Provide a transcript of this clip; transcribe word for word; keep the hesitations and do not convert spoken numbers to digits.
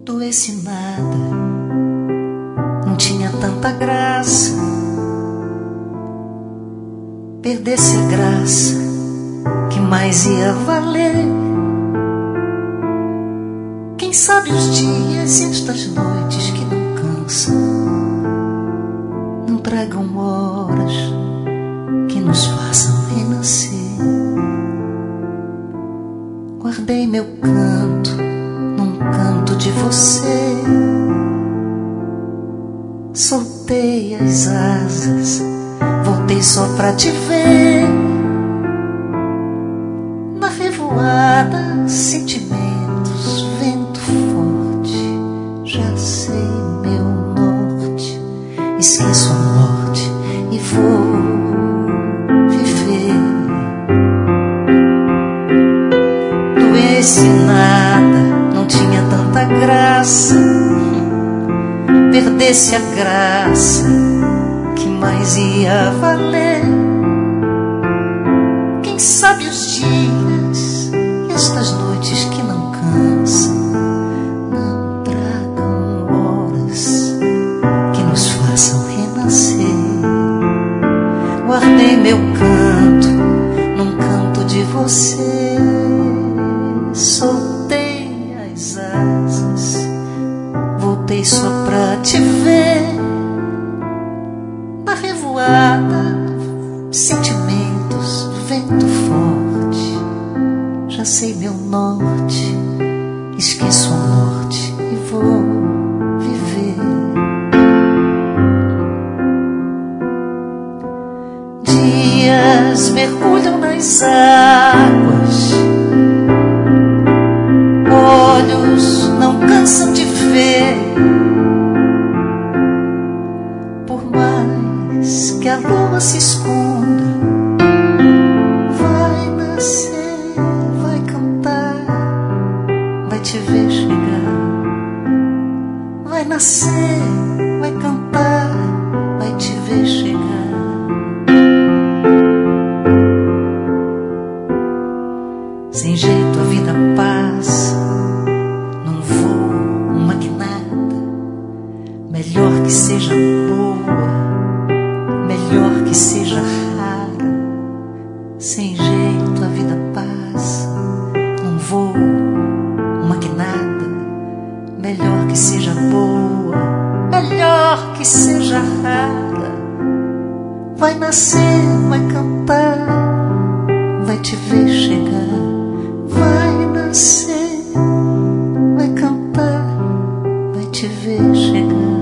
doesse nada, não tinha tanta graça. Perdesse a graça, que mais ia valer? Quem sabe os dias e estas noites que não cansam, não tragam horas que nos façam renascer. Guardei meu canto num canto de você, soltei as asas, voltei só pra te ver. Na revoada, sentimentos, vento forte, já sei meu norte, esqueço a morte e vou viver. Doesse nada, não tinha tanta graça. Perdesse a graça, que mais ia valer? Quem sabe os dias e estas noites que não cansam, não tragam horas que nos façam renascer. Guardei meu canto num canto de você, soltei as asas, voltei só pra te ver. Na revoada, sentimentos, vento forte, já sei meu norte, esqueço a morte e vou viver. Dias mergulham nas águas, olhos não cansam de ver. Por mais que a lua se esconda, vai nascer, vai cantar, vai te ver chegar. Vai nascer, vai cantar, vai te ver chegar. Sem jeito a vida passa num voo maquinado. Melhor que seja boa, melhor que seja rara. Sem jeito a vida passa num voo maquinado. Melhor que seja boa, melhor que seja rara. Vai nascer, vai cantar, vai te ver chegar. Vai nascer, vai cantar, vai te ver chegar.